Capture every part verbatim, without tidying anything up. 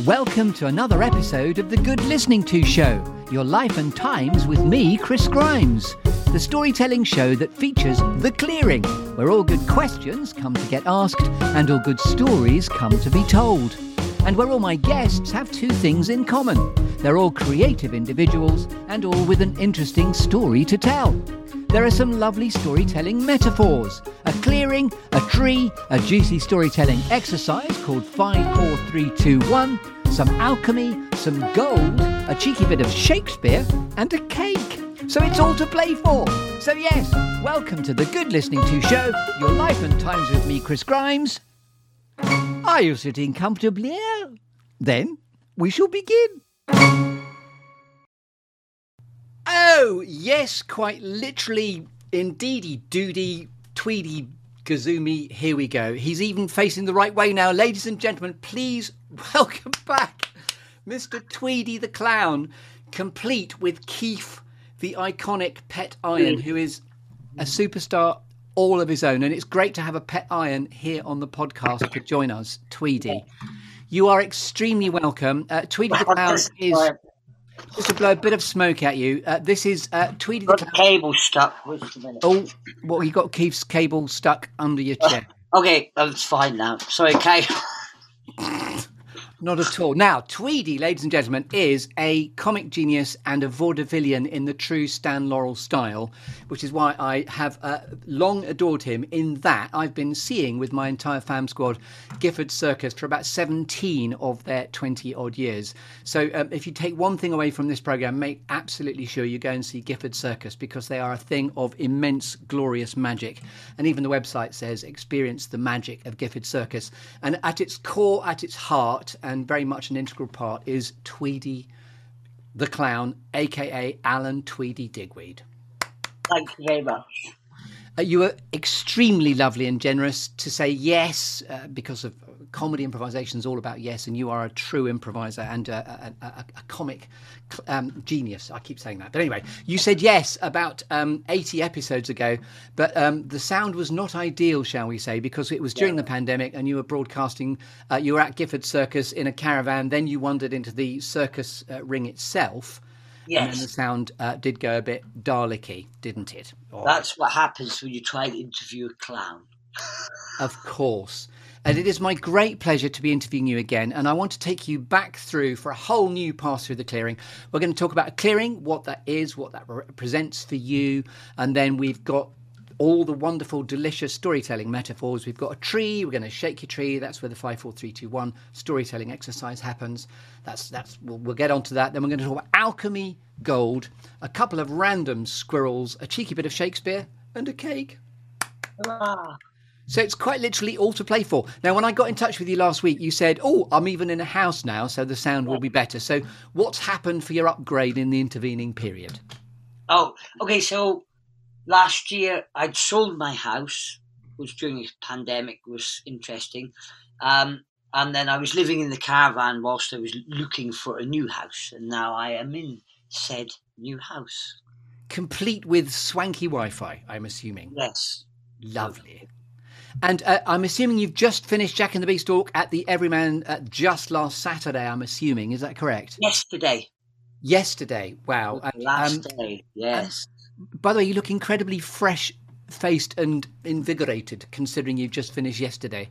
Welcome to another episode of The Good Listening To Show, your life and times with me, Chris Grimes, the storytelling show that features The Clearing, where all good questions come to get asked and all good stories come to be told. And where all my guests have two things in common. They're all creative individuals and all with an interesting story to tell. There are some lovely storytelling metaphors, a clearing, a tree, a juicy storytelling exercise called five, four, three, two, one, some alchemy, some gold, a cheeky bit of Shakespeare, and a cake. So it's all to play for. So yes, welcome to The Good Listening To Show, your life and times with me, Chris Grimes. Are you sitting comfortably? Then we shall begin. Oh, yes, quite literally, indeedy, doody, tweedy, gazoomy, here we go. He's even facing the right way now. Ladies and gentlemen, please welcome back Mister Tweedy the Clown, complete with Keith, the iconic pet iron, who is a superstar all of his own. And it's great to have a pet iron here on the podcast to join us, Tweedy. You are extremely welcome. Uh, Tweedy the Clown is... Just to blow a bit of smoke at you, uh, this is uh, Tweedy the Clown. Cable stuck. Wait a minute. Oh, well, you got Keith's cable stuck under your chair. Uh, okay, that's fine now. Sorry, Kate. Not at all. Now, Tweedy, ladies and gentlemen, is a comic genius and a vaudevillian in the true Stan Laurel style, which is why I have uh, long adored him in that I've been seeing with my entire fam squad Gifford Circus for about seventeen of their twenty-odd years. So um, if you take one thing away from this programme, make absolutely sure you go and see Gifford Circus, because they are a thing of immense, glorious magic. And even the website says, experience the magic of Gifford Circus. And at its core, at its heart, and very much an integral part, is Tweedy the Clown, a k a. Alan Tweedy Digweed. Thank you very much. Uh, you were extremely lovely and generous to say yes, uh, because of comedy improvisation is all about yes, and you are a true improviser and a, a, a, a comic um, genius. I keep saying that. But anyway, you said yes about um, eighty episodes ago, but um, the sound was not ideal, shall we say, because it was during yeah. the pandemic and you were broadcasting, uh, you were at Gifford Circus in a caravan, then you wandered into the circus uh, ring itself. Yes. And then the sound uh, did go a bit Dalek-y, didn't it? Or... That's what happens when you try to interview a clown. Of course. And it is my great pleasure to be interviewing you again. And I want to take you back through for a whole new pass through the clearing. We're going to talk about a clearing, what that is, what that represents for you. And then we've got all the wonderful, delicious storytelling metaphors. We've got a tree. We're going to shake your tree. That's where the five, four, three, two, one storytelling exercise happens. That's that's. We'll, we'll get onto that. Then we're going to talk about alchemy, gold, a couple of random squirrels, a cheeky bit of Shakespeare, and a cake. Ah. So it's quite literally all to play for. Now, when I got in touch with you last week, you said, oh, I'm even in a house now, so the sound will be better. So what's happened for your upgrade in the intervening period? Oh, okay, so last year I'd sold my house, which during the pandemic was interesting. Um, and then I was living in the caravan whilst I was looking for a new house. And now I am in said new house. Complete with swanky Wi-Fi, I'm assuming. Yes. Lovely. And uh, I'm assuming you've just finished Jack and the Beanstalk at the Everyman uh, just last Saturday, I'm assuming. Is that correct? Yesterday. Yesterday. Wow. Last um, day, yes. By the way, you look incredibly fresh-faced and invigorated, considering you've just finished yesterday.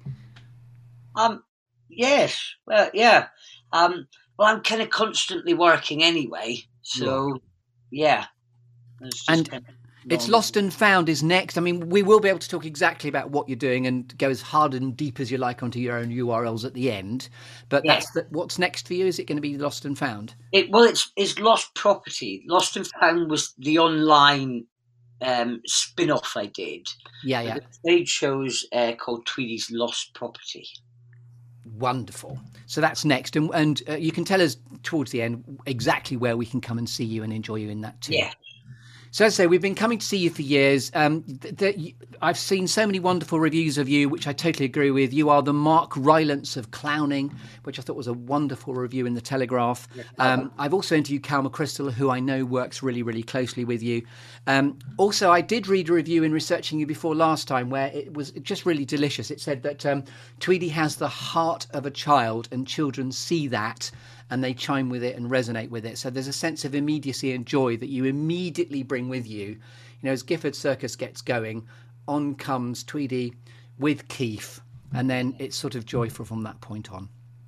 Um, yes. Well, yeah. Um, well, I'm kind of constantly working anyway, so, yeah. And... Kind of It's Lost and Found is next. I mean, we will be able to talk exactly about what you're doing and go as hard and deep as you like onto your own U R Ls at the end. But yeah. that's the, what's next for you? Is it going to be Lost and Found? It, well, it's it's Lost Property. Lost and Found was the online um, spin-off I did. Yeah, yeah. The stage show's uh, called Tweedy's Lost Property. Wonderful. So that's next. And, and uh, you can tell us towards the end exactly where we can come and see you and enjoy you in that too. Yeah. So as I say, we've been coming to see you for years. Um, th- th- I've seen so many wonderful reviews of you, which I totally agree with. You are the Mark Rylance of clowning, which I thought was a wonderful review in The Telegraph. Um, I've also interviewed Cal McChrystal, who I know works really, really closely with you. Um, also, I did read a review in researching you before last time where it was just really delicious. It said that um, Tweedy has the heart of a child and children see that and they chime with it and resonate with it. So there's a sense of immediacy and joy that you immediately bring with you. You know, as Gifford Circus gets going, on comes Tweedy with Keith, and then it's sort of joyful from that point on.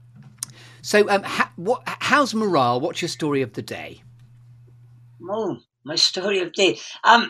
So um, ha- what, how's morale? What's your story of the day? Oh, my story of the day. Um,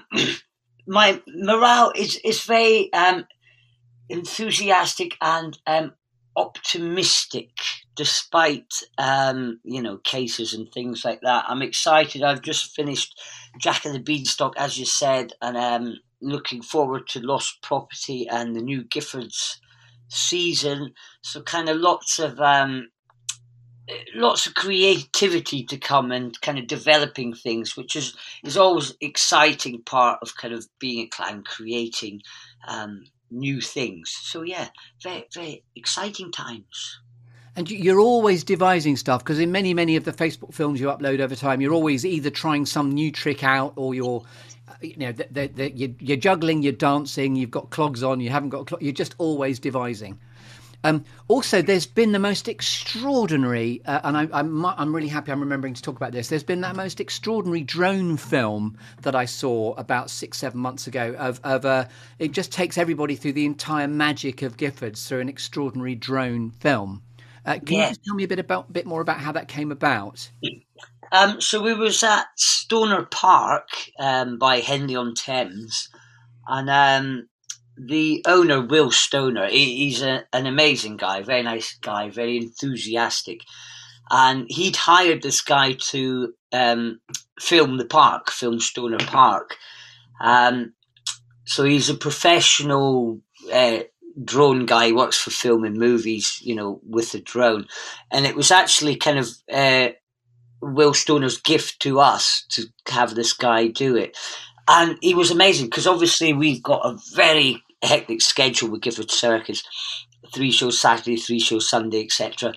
my morale is, is very um, enthusiastic and um, optimistic, despite um, you know, cases and things like that. I'm excited. I've just finished Jack of the Beanstalk, as you said, and um, looking forward to Lost Property and the new Giffords season. So kind of lots of um, lots of creativity to come and kind of developing things, which is is always exciting part of kind of being a clown, creating um, new things. So yeah, very very exciting times. And you're always devising stuff, because in many, many of the Facebook films you upload over time, you're always either trying some new trick out, or you're, you know, the, the, the, you're, you're juggling, you're dancing, you've got clogs on, you haven't got clogs, you're just always devising. Um, also, there's been the most extraordinary, uh, and I, I'm, I'm really happy I'm remembering to talk about this, there's been that most extraordinary drone film that I saw about six, seven months ago. Of, of uh, it just takes everybody through the entire magic of Giffords through an extraordinary drone film. Uh, can yeah. you just tell me a bit about, bit more about how that came about? Um, so we was at Stoner Park um, by Henley on Thames, and um, the owner, Will Stoner, he, he's a, an amazing guy, very nice guy, very enthusiastic, and he'd hired this guy to um, film the park, film Stoner Park. Um, so he's a professional Uh, drone guy, works for filming movies, you know, with the drone. And it was actually kind of uh, Will Stoner's gift to us to have this guy do it. And he was amazing, because obviously we've got a very hectic schedule with Gifford Circus, three shows Saturday, three shows Sunday, et cetera.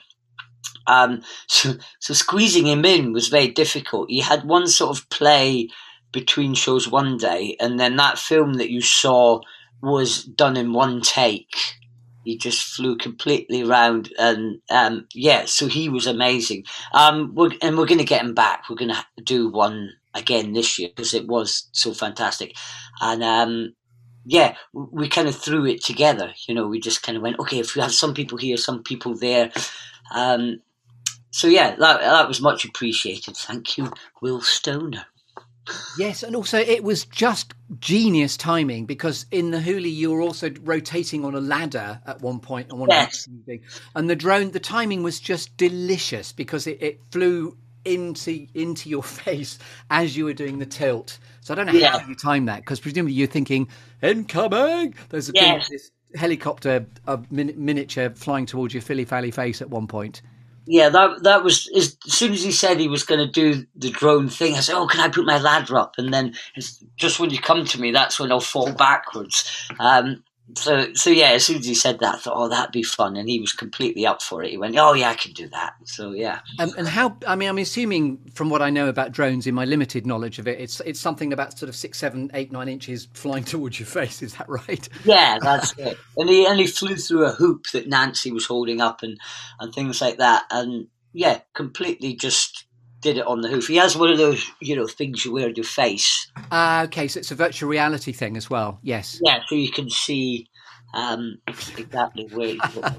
Um, so, so squeezing him in was very difficult. He had one sort of play between shows one day, and then that film that you saw was done in one take. He just flew completely around, and um, yeah, so he was amazing. Um, we're, and we're going to get him back. We're going to do one again this year, because it was so fantastic. And um, yeah, we kind of threw it together. You know, we just kind of went, okay, if we have some people here, some people there. Um, so yeah, that, that was much appreciated. Thank you, Will Stoner. Yes, and also it was just genius timing, because in the Hooli you were also rotating on a ladder at one point. On one yes. Of and the drone, the timing was just delicious, because it, it flew into into your face as you were doing the tilt. So I don't know yeah. how you timed that, because presumably you're thinking, incoming! There's a yes. this helicopter, a min- miniature flying towards your filly-fally face at one point. Yeah, that that was, as soon as he said he was going to do the drone thing, I said, oh, can I put my ladder up? And then it's just when you come to me, that's when I'll fall backwards. Um, so, so yeah, as soon as he said that, I thought, oh, that'd be fun. And he was completely up for it. He went, oh, yeah, I can do that. So, yeah. Um, and how, I mean, I'm assuming from what I know about drones in my limited knowledge of it, it's it's something about sort of six, seven, eight, nine inches flying towards your face. Is that right? Yeah, that's it. And he only flew through a hoop that Nancy was holding up, and, and things like that. And yeah, completely just did it on the hoof. He has one of those, you know, things you wear on your face. Ah, uh, okay, so it's a virtual reality thing as well. Yes. Yeah, so you can see um, exactly where.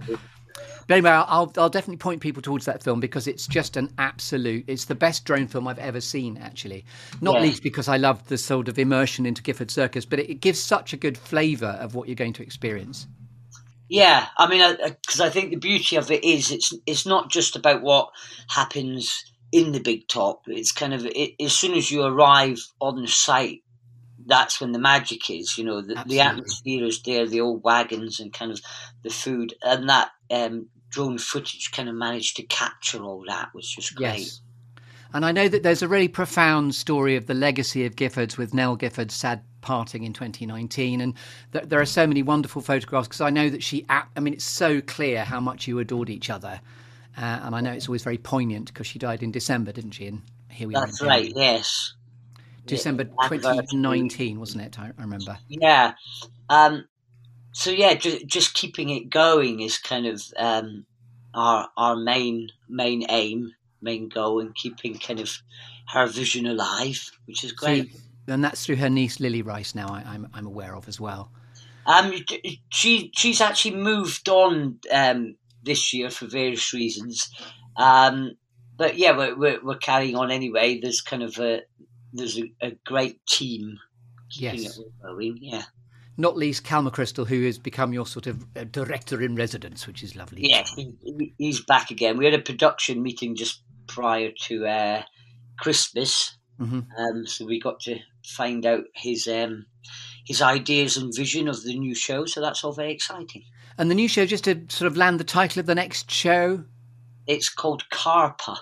But anyway, I'll I'll definitely point people towards that film, because it's just an absolute. It's the best drone film I've ever seen, actually. Not yeah. least because I love the sort of immersion into Gifford Circus, but it, it gives such a good flavour of what you're going to experience. Yeah, I mean, because I, I think the beauty of it is it's it's not just about what happens in the big top. It's kind of it, as soon as you arrive on the site, that's when the magic is. You know, the, the atmosphere is there, the old wagons and kind of the food, and that um, drone footage kind of managed to capture all that, which was great. Yes. And I know that there's a really profound story of the legacy of Giffords with Nell Gifford's sad parting in twenty nineteen. And th- there are so many wonderful photographs because I know that she, I mean, it's so clear how much you adored each other. Uh, and I know it's always very poignant because she died in December, didn't she? And here we That's are. That's right, yes. December yeah, twenty nineteen, wasn't it? I, I remember. Yeah. Um, so, yeah, ju- just keeping it going is kind of um, our our main main aim, main goal, and keeping kind of her vision alive, which is great. So, and that's through her niece Lily Rice now, I, I'm, I'm aware of as well. Um, she She's actually moved on um, this year for various reasons. Um, but, yeah, we're, we're, we're carrying on anyway. There's kind of a... There's a, a great team keeping yes. it all going, yeah. Not least Cal McChrystal, who has become your sort of uh, director in residence, which is lovely. Yes, he, he's back again. We had a production meeting just prior to uh, Christmas, mm-hmm. um, so we got to find out his um, his ideas and vision of the new show, so that's all very exciting. And the new show, just to sort of land the title of the next show? It's called Carpa.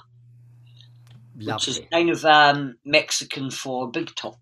Lovely. Which is kind of um, Mexican for Big Top.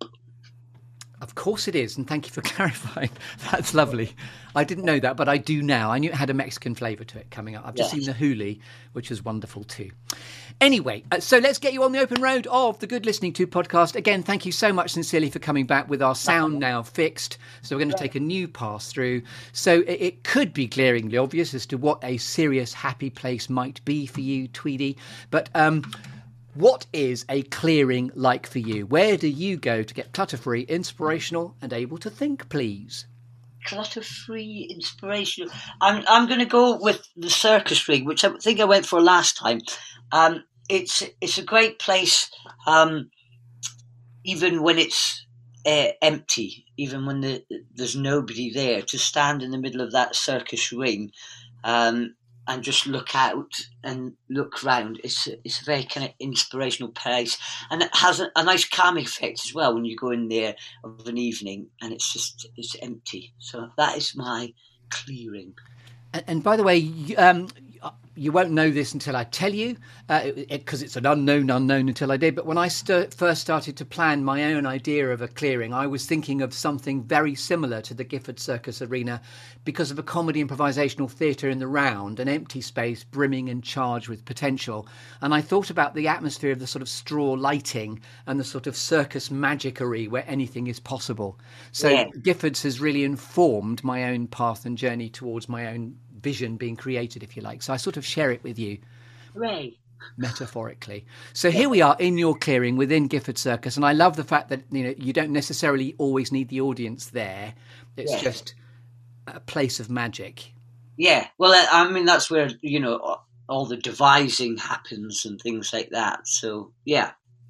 Of course it is, and thank you for clarifying. That's lovely. I didn't know that, but I do now. I knew it had a Mexican flavour to it coming up. I've just yes. seen the Huli, which was wonderful too. Anyway, uh, so let's get you on the open road of the Good Listening To podcast. Again, thank you so much sincerely for coming back with our sound now fixed. So we're going to take a new pass through. So it, it could be glaringly obvious as to what a serious, happy place might be for you, Tweedy. But... um what is a clearing like for you? Where do you go to get clutter-free, inspirational and able to think, please? Clutter-free, inspirational. I'm I'm going to go with the circus ring, which I think I went for last time. Um, it's it's a great place, um, even when it's uh, empty, even when the, there's nobody there, to stand in the middle of that circus ring. Um, and just look out and look round. It's a, it's a very kind of inspirational place. And it has a, a nice calming effect as well when you go in there of an evening and it's just, it's empty. So that is my clearing. And, and by the way, um, you won't know this until I tell you, because uh, it, it, it's an unknown unknown until I did. But when I st- first started to plan my own idea of a clearing, I was thinking of something very similar to the Gifford Circus Arena because of a comedy improvisational theatre in the round, an empty space brimming and charged with potential. And I thought about the atmosphere of the sort of straw lighting and the sort of circus magicery where anything is possible. So yeah. Gifford's has really informed my own path and journey towards my own vision being created, if you like. So I sort of share it with you. Hooray. Metaphorically. So here we are in your clearing within Gifford Circus, and I love the fact that, you know, you don't necessarily always need the audience there. It's yeah. just a place of magic. Yeah, well, I mean, that's where, you know, all the devising happens and things like that. So, yeah.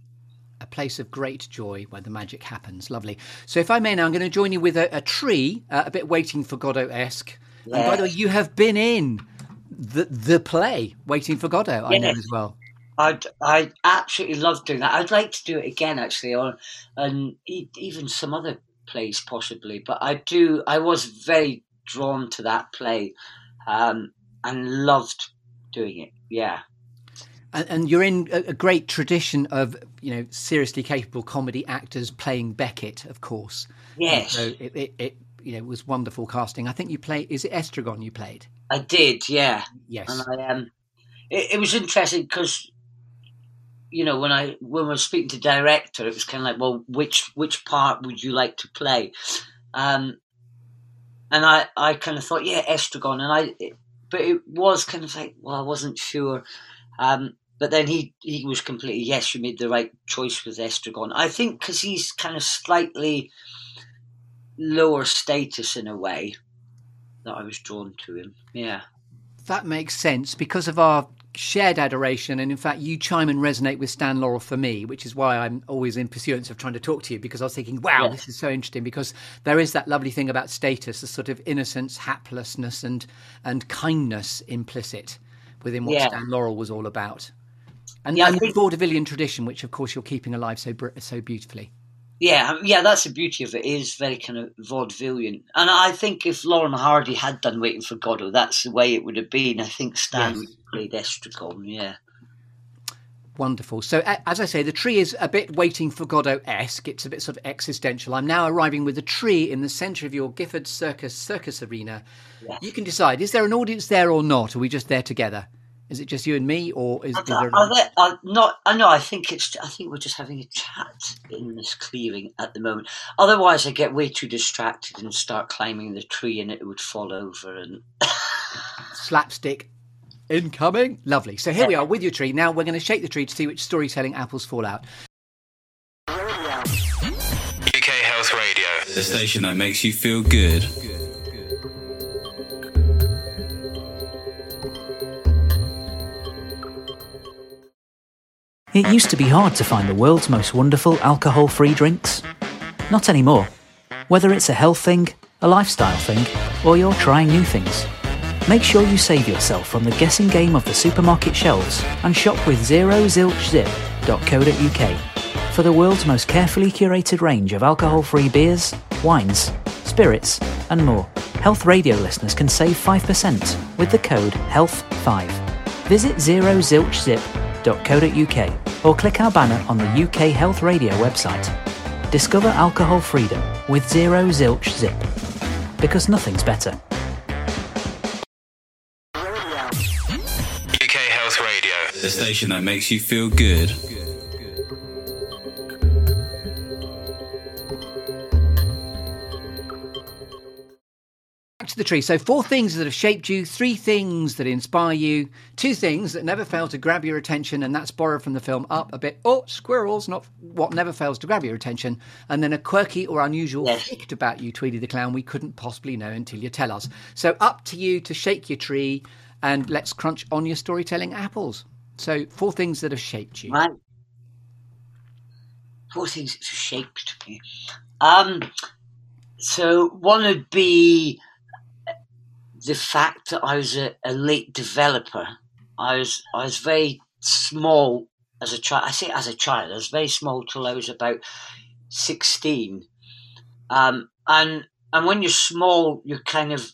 A place of great joy where the magic happens. Lovely. So if I may now, I'm going to join you with a, a tree, uh, a bit Waiting for Godot-esque. Yeah. And by the way, you have been in the the play, Waiting for Godot, I yeah. know as well. I'd I absolutely love doing that. I'd like to do it again, actually, or and even some other plays possibly. But I do. I was very drawn to that play, um, and loved doing it. Yeah. And, and you're in a, a great tradition of, you know, seriously capable comedy actors playing Beckett, of course. Yes. And so it. it, it You know, it was wonderful casting. I think you played. Is it Estragon you played? I did, yeah. Yes. And I um, it, it was interesting because, you know, when I when I was speaking to the director, it was kind of like, well, which which part would you like to play? Um, and I, I kind of thought, yeah, Estragon, and I, it, but it was kind of like, well, I wasn't sure. Um, but then he he was completely, yes, you made the right choice with Estragon. I think because he's kind of slightly lower status in a way that I was drawn to him. Yeah. That makes sense because of our shared adoration, and in fact you chime and resonate with Stan Laurel for me, which is why I'm always in pursuance of trying to talk to you, because I was thinking, wow, yeah. this is so interesting, because there is that lovely thing about status, the sort of innocence, haplessness and and kindness implicit within what yeah. Stan Laurel was all about. And, yeah, and think... the vaudevillian tradition, which of course you're keeping alive so so beautifully. Yeah, yeah, that's the beauty of it. It is very kind of vaudevillian. And I think if Lauren Hardy had done Waiting for Godot, that's the way it would have been. I think Stan yes. played Estragon, yeah. Wonderful. So, a- as I say, the tree is a bit Waiting for Godot-esque. It's a bit sort of existential. I'm now arriving with a tree in the centre of your Gifford Circus circus arena. Yes. You can decide, is there an audience there or not? Are we just there together? Is it just you and me, or is, is there... Are there are not, I know, I think it's, I think we're just having a chat in this clearing at the moment. Otherwise, I get way too distracted and start climbing the tree and it would fall over and... Slapstick incoming. Lovely. So here we are with your tree. Now we're going to shake the tree to see which storytelling apples fall out. U K Health Radio, the station that makes you feel good. It used to be hard to find the world's most wonderful alcohol-free drinks. Not anymore. Whether it's a health thing, a lifestyle thing, or you're trying new things, make sure you save yourself from the guessing game of the supermarket shelves and shop with zero zilch zip dot co dot uk for the world's most carefully curated range of alcohol-free beers, wines, spirits, and more. Health Radio listeners can save five percent with the code health five. Visit zero zilch zip dot co dot uk or click our banner on the U K Health Radio website. Discover alcohol freedom with Zero Zilch Zip, because nothing's better. U K Health Radio, the station that makes you feel good. Back to the tree. So four things that have shaped you, three things that inspire you, two things that never fail to grab your attention, and that's borrowed from the film Up a bit. Oh, squirrels, not what never fails to grab your attention. And then a quirky or unusual Yes. fact about you, Tweedy the Clown, we couldn't possibly know until you tell us. So up to you to shake your tree, and let's crunch on your storytelling apples. So four things that have shaped you. Right. Four things that have shaped me. Um, so one would be the fact that I was a, a late developer. I was I was very small as a child. I say as a child. I was very small till I was about sixteen. Um, and and when you're small, you're kind of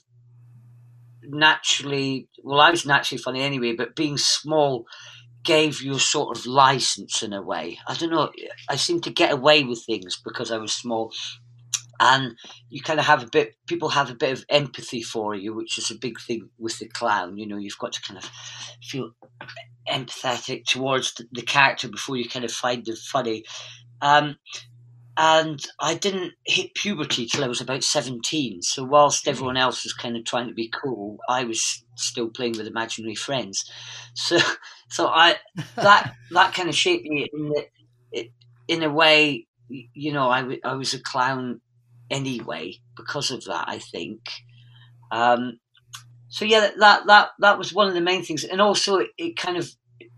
naturally. Well, I was naturally funny anyway. But being small gave you a sort of license in a way. I don't know. I seemed to get away with things because I was small. And you kind of have a bit, people have a bit of empathy for you, which is a big thing with the clown. You know, you've got to kind of feel empathetic towards the, the character before you kind of find them funny. Um, and I didn't hit puberty till I was about seventeen. So whilst everyone else was kind of trying to be cool, I was still playing with imaginary friends. So, so I that that kind of shaped me in the, it, in a way. You know, I, w- I was a clown anyway because of that, I think. Um, so yeah, that that that was one of the main things, and also it, it kind of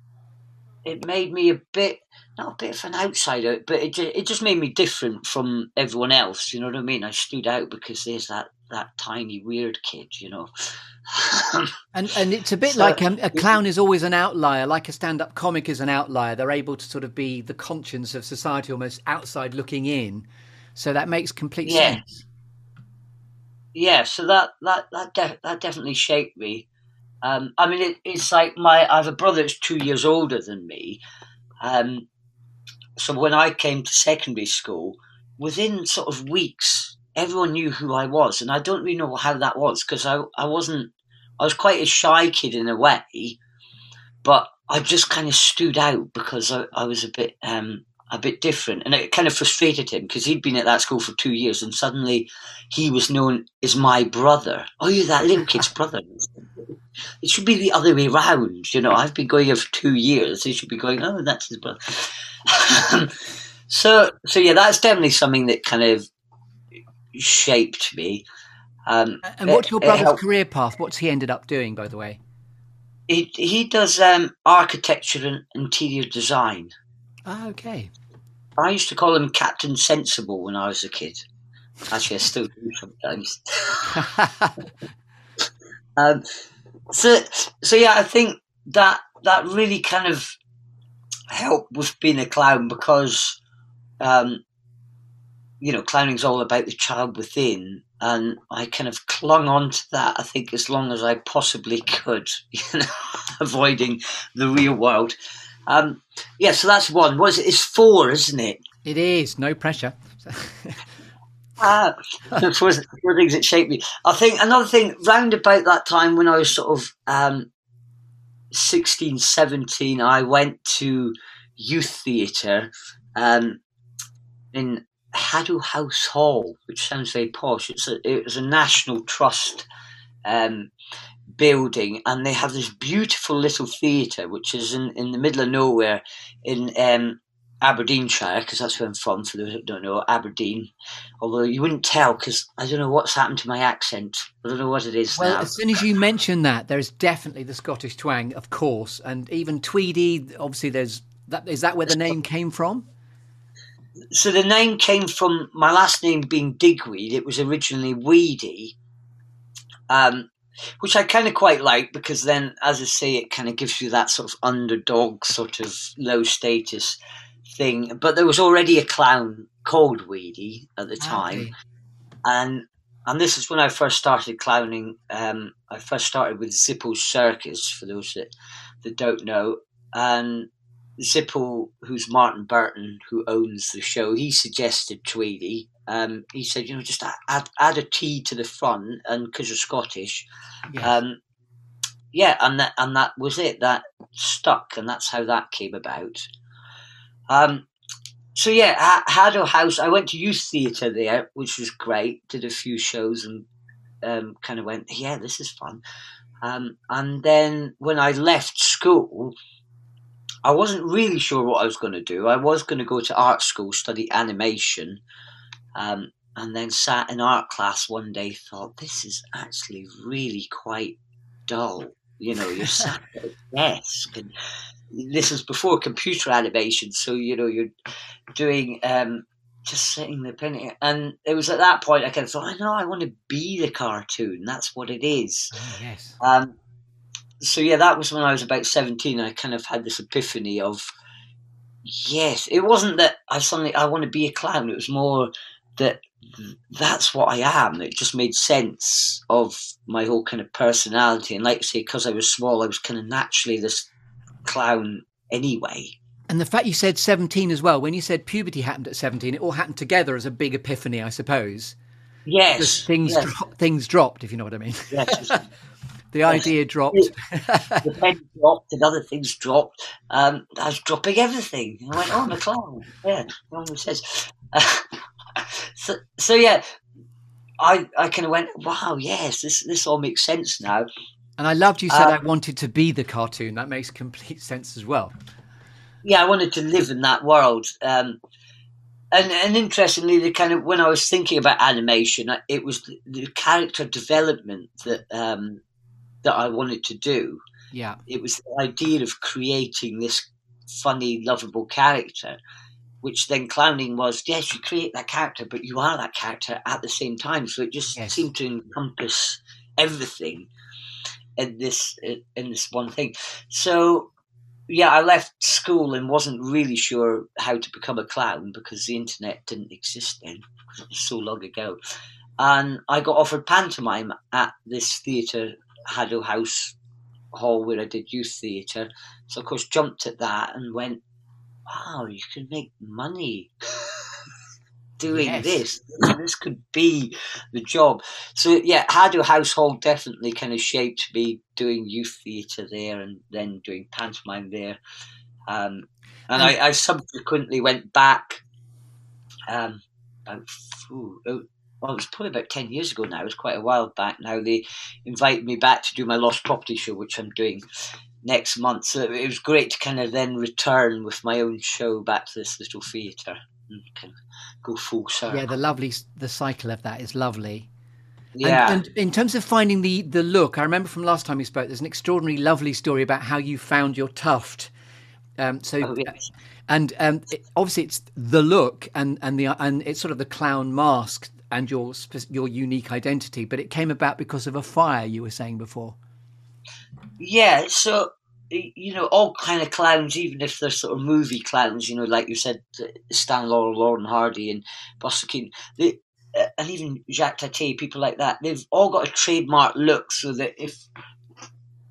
it made me a bit not a bit of an outsider, but it it just made me different from everyone else. You know what I mean? I stood out because there's that that tiny weird kid, you know. And and it's a bit So- like um, a clown is always an outlier, like a stand-up comic is an outlier. They're able to sort of be the conscience of society, almost outside looking in. So that makes complete Yeah. sense. Yeah, so that that that, def- that definitely shaped me. Um, I mean, it, it's like my I have a brother that's two years older than me. Um, so when I came to secondary school, within sort of weeks, everyone knew who I was, and I don't really know how that was because I I wasn't I was quite a shy kid in a way, but I just kind of stood out because I, I was a bit um, a bit different, and it kind of frustrated him because he'd been at that school for two years, and suddenly he was known as my brother. Oh, you're that little kid's brother. It should be the other way round, you know. I've been going here for two years. He should be going, oh, that's his brother. so, so yeah, that's definitely something that kind of shaped me. Um, And what's your it- it brother's helped- career path? What's he ended up doing, by the way? He he does um, architecture and interior design. Ah, okay. I used to call him Captain Sensible when I was a kid. Actually, I still do sometimes. um, so, so yeah, I think that that really kind of helped with being a clown because, um, you know, clowning's all about the child within, and I kind of clung on to that. I think as long as I possibly could, you know, avoiding the real world. Um, yeah, so that's one. What is it? It's four, isn't it? It is. No pressure. Ah, four, four things that shaped me. I think another thing, round about that time when I was sort of um, sixteen, seventeen, I went to youth theatre um, in Haddo House Hall, which sounds very posh. It's a, it was a National Trust um, building, and they have this beautiful little theatre, which is in, in the middle of nowhere in um, Aberdeenshire, because that's where I'm from, for those that don't know, Aberdeen. Although you wouldn't tell, because I don't know what's happened to my accent. I don't know what it is well, now. As soon as you mention that, there's definitely the Scottish twang, of course, and even Tweedy, obviously there's that. Is that where the name came from? So the name came from my last name being Digweed. It was originally Weedy, um, which I kind of quite like, because then, as I say, it kind of gives you that sort of underdog, sort of low status thing. But there was already a clown called Weedy at the time. Okay. And and this is when I first started clowning. Um, I first started with Zipple's Circus, for those that, that don't know. And Zipple, who's Martin Burton, who owns the show, he suggested Tweedy. Um, he said, you know, just add, add a T to the front, and because you're Scottish. Yes. Um, yeah, and that, and that was it. That stuck, and that's how that came about. Um, so yeah, Haddo House, I went to youth theatre there, which was great. Did a few shows and um, kind of went, yeah, this is fun. Um, and then when I left school, I wasn't really sure what I was going to do. I was going to go to art school, study animation, um, and then sat in art class one day, thought, this is actually really quite dull. You know, you're sat at a desk, and this is before computer animation, so, you know, you're doing um, just sitting there painting. And it was at that point I kind of thought, I know, I want to be the cartoon. That's what it is. Oh, yes. Um, so, yeah, that was when I was about seventeen. I kind of had this epiphany of, yes, it wasn't that I suddenly, I want to be a clown. It was more that that's what I am. It just made sense of my whole kind of personality. And like I say, because I was small, I was kind of naturally this clown anyway. And the fact you said seventeen as well, when you said puberty happened at seventeen, it all happened together as a big epiphany, I suppose. Yes. Because things, yes. dro- things dropped, if you know what I mean. Yes. The idea dropped. The pen dropped and other things dropped. Um, I was dropping everything. And I went, oh, I'm a clown. Yeah, no one says. so, so, yeah, I I kind of went, wow, yes, this, this all makes sense now. And I loved you said um, I wanted to be the cartoon. That makes complete sense as well. Yeah, I wanted to live in that world. Um, and, and interestingly, the kind of when I was thinking about animation, it was the, the character development that um, that I wanted to do. Yeah. It was the idea of creating this funny, lovable character, which then clowning was, yes, you create that character, but you are that character at the same time. So it just Yes. seemed to encompass everything in this in this one thing. So, yeah, I left school and wasn't really sure how to become a clown because the internet didn't exist then, because it was so long ago. And I got offered pantomime at this theatre, Haddo House Hall, where I did youth theatre. So, of course, jumped at that and went, wow, you can make money doing Yes. this. This could be the job. So, yeah, Haddo House Hall definitely kind of shaped me doing youth theatre there and then doing pantomime there. Um, and I, I subsequently went back, um, about, ooh, well, it was probably about ten years ago now. It was quite a while back now. They invited me back to do my Lost Property show, which I'm doing next month. So it was great to kind of then return with my own show back to this little theatre and kind of go full circle. Yeah, the lovely, the cycle of that is lovely. Yeah. And, and in terms of finding the, the look, I remember from last time we spoke, there's an extraordinary, lovely story about how you found your tuft. Um, so, Oh, yes. and um, it, obviously it's the look and, and the and it's sort of the clown mask and your spe- your unique identity, but it came about because of a fire you were saying before. Yeah, so, you know, all kind of clowns, even if they're sort of movie clowns, you know, like you said, Stan Laurel, Lauren Hardy and Buster Keaton, they, uh, and even Jacques Tati, people like that, they've all got a trademark look so that if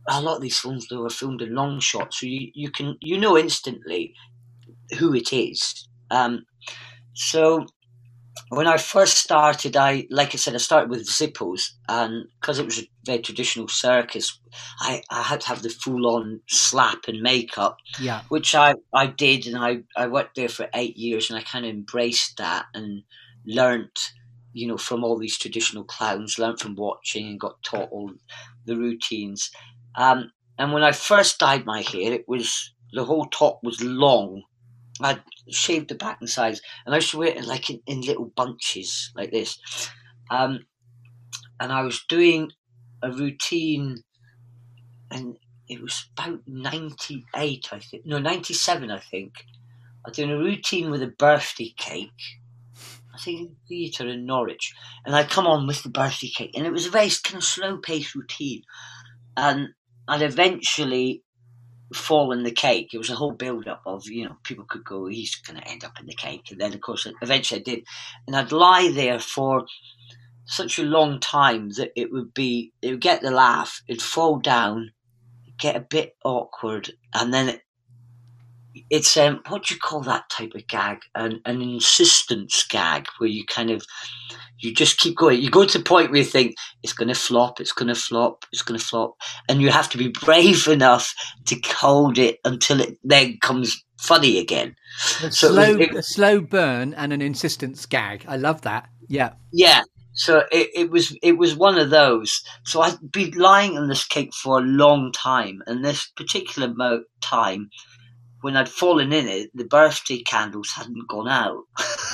a lot of these films they were filmed in long shots, so you, you can you know instantly who it is. Um, so when I first started, I like I said, I started with Zippos, and because it was a very traditional circus, I, I had to have the full on slap and makeup, yeah, which I, I did, and I, I worked there for eight years, and I kind of embraced that and learnt, you know, from all these traditional clowns, learnt from watching and got taught all the routines. Um, and when I first dyed my hair, it was the whole top was long. I shaved the back and sides, and I used to wear it like in, in little bunches like this. Um, and I was doing a routine, and it was about ninety-eight, I think. No, ninety-seven, I think. I was doing a routine with a birthday cake. I think in the theatre in Norwich, and I come on with the birthday cake, and it was a very kind of slow-paced routine, and I'd eventually fall in the cake. It was a whole build-up of, you know, people could go, he's going to end up in the cake, and then of course eventually I did, and I'd lie there for such a long time that it would be, it would get the laugh, it'd fall down, get a bit awkward, and then it, it's um what do you call that type of gag? An an insistence gag, where you kind of you just keep going. You go to the point where you think it's going to flop, it's going to flop, it's going to flop, and you have to be brave enough to hold it until it then comes funny again. A so slow, it was, it, a slow burn and an insistence gag. I love that. Yeah, yeah. So it, it was it was one of those. So I'd be lying on this cake for a long time, and this particular mo- time. When I'd fallen in it, the birthday candles hadn't gone out.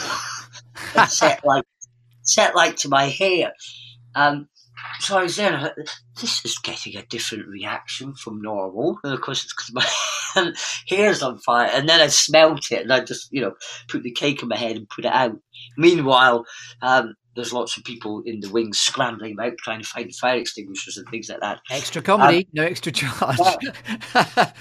And set like set like to my hair. Um, so I was there, and I thought, this is getting a different reaction from normal. And of course, it's because my hair's on fire. And then I smelt it, and I just, you know, put the cake on my head and put it out. Meanwhile, um, there's lots of people in the wings scrambling about trying to find fire extinguishers and things like that. Extra comedy, um, no extra charge. Yeah.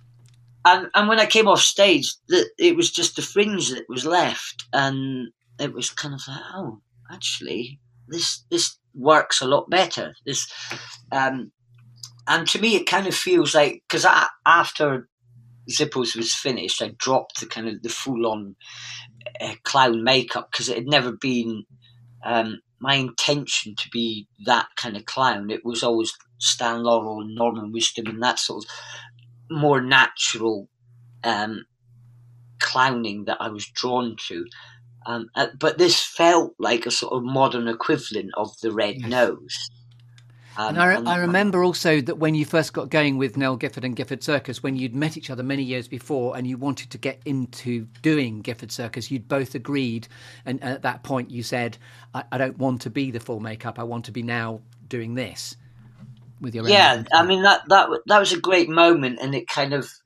And and when I came off stage, the, it was just the fringe that was left, and it was kind of like, oh, actually, this this works a lot better. This, um, and to me, it kind of feels like, because after Zippos was finished, I dropped the kind of the full on uh, clown makeup, because it had never been um, my intention to be that kind of clown. It was always Stan Laurel and Norman Wisdom and that sort of more natural um, clowning that I was drawn to. Um, uh, but this felt like a sort of modern equivalent of the red yes. nose. Um, and I, and I remember also that when you first got going with Nell Gifford and Gifford Circus, when you'd met each other many years before and you wanted to get into doing Gifford Circus, you'd both agreed. And at that point you said, I, I don't want to be the full makeup. I want to be now doing this. With your yeah, I mean that that that was a great moment, and it kind of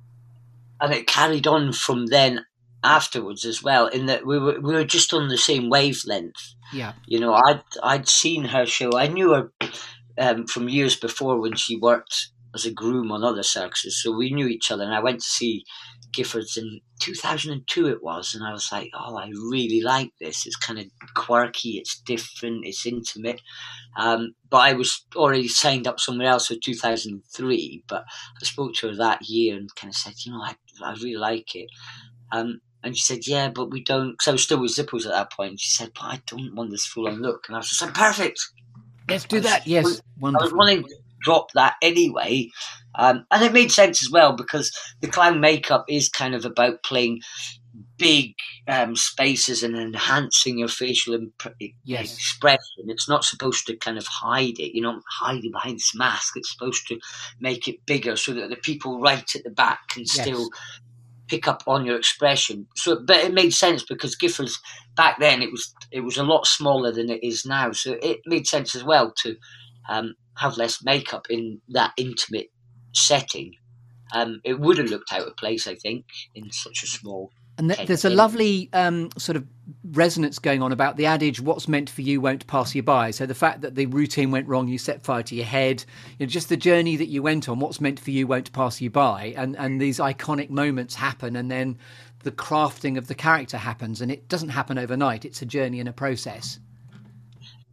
and it carried on from then afterwards as well. In that we were we were just on the same wavelength. Yeah, you know, I'd I'd seen her show. I knew her um, from years before when she worked as a groom on other circuses, so we knew each other. And I went to see Gifford's in two thousand two it was, and I was like, oh, I really like this. It's kind of quirky, it's different, it's intimate. Um, but I was already signed up somewhere else for two thousand three, but I spoke to her that year and kind of said, you know, I, I really like it. Um, and she said, yeah, but we don't, because I was still with Zippos at that point. And she said, but I don't want this full-on look. And I was just like, perfect. Let's do that, yes. Was, Wonderful. I was wanting to drop that anyway. Um, and it made sense as well, because the clown makeup is kind of about playing big um, spaces and enhancing your facial imp- yes. expression. It's not supposed to kind of hide it. You're not hiding behind this mask. It's supposed to make it bigger so that the people right at the back can yes. still pick up on your expression. So, but it made sense because Gifford's back then it was it was a lot smaller than it is now. So it made sense as well to um, have less makeup in that intimate setting. Um, it would have looked out of place, I think, in such a small. And th- there's a lovely um, sort of resonance going on about the adage, what's meant for you won't pass you by. So the fact that the routine went wrong, you set fire to your head, you know, just the journey that you went on, what's meant for you won't pass you by. And, and these iconic moments happen, and then the crafting of the character happens, and it doesn't happen overnight. It's a journey and a process.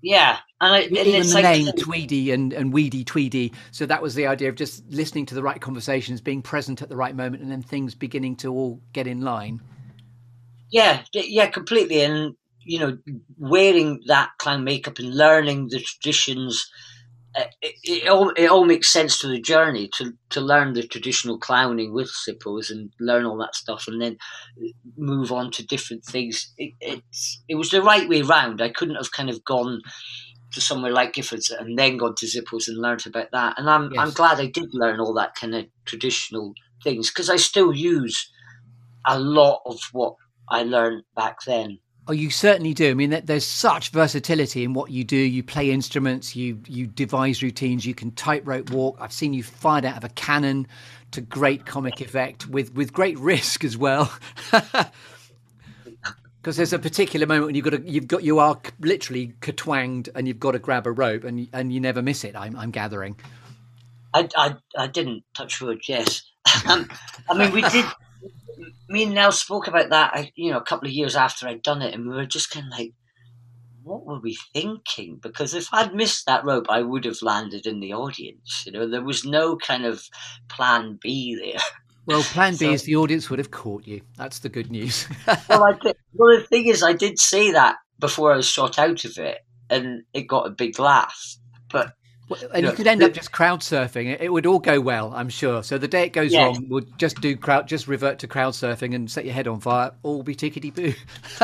Yeah, and, I, and even it's the like name Tweedy and, and Weedy Tweedy. So that was the idea of just listening to the right conversations, being present at the right moment, and then things beginning to all get in line. Yeah, yeah, completely. And, you know, wearing that clown makeup and learning the traditions, uh, it, it, all, it all makes sense to the journey, to, to learn the traditional clowning with Sippos and learn all that stuff and then move on to different things. It, it's, it was the right way round. I couldn't have kind of gone to somewhere like Giffords and then gone to Zippos and learnt about that. And I'm, yes. I'm glad I did learn all that kind of traditional things, because I still use a lot of what I learned back then. Oh, you certainly do. I mean, there's such versatility in what you do. You play instruments, you you devise routines, you can tightrope walk. I've seen you fired out of a cannon to great comic effect with, with great risk as well. Because there's a particular moment when you've got to, you've got you are literally katwanged and you've got to grab a rope and and you never miss it. I'm I'm gathering. I I, I didn't touch wood. Yes, um, I mean we did. Me and Nell spoke about that, you know, a couple of years after I'd done it, and we were just kind of like, what were we thinking? Because if I'd missed that rope, I would have landed in the audience. You know, there was no kind of plan B there. Well, plan B so, is the audience would have caught you. That's the good news. well, I did, well, the thing is, I did say that before I was shot out of it, and it got a big laugh. But well, and you, you could end the, up just crowd surfing. It, it would all go well, I'm sure. So the day it goes yes. wrong, we'll just do crowd, just revert to crowd surfing and set your head on fire. All be tickety boo.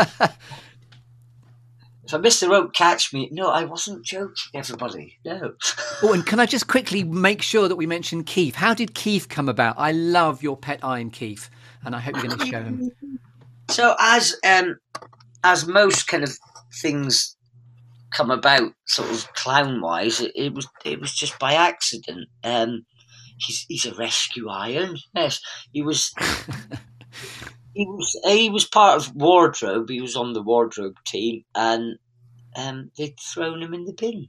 If I missed the rope, catch me. No, I wasn't joking, everybody. No. Oh, and can I just quickly make sure that we mention Keith? How did Keith come about? I love your pet iron, Keith, and I hope you're going to show him. So as um, as most kind of things come about, sort of clown-wise, it, it was it was just by accident. Um, he's he's a rescue iron. Yes, he was. He was he was part of wardrobe. He was on the wardrobe team, and um, they'd thrown him in the bin.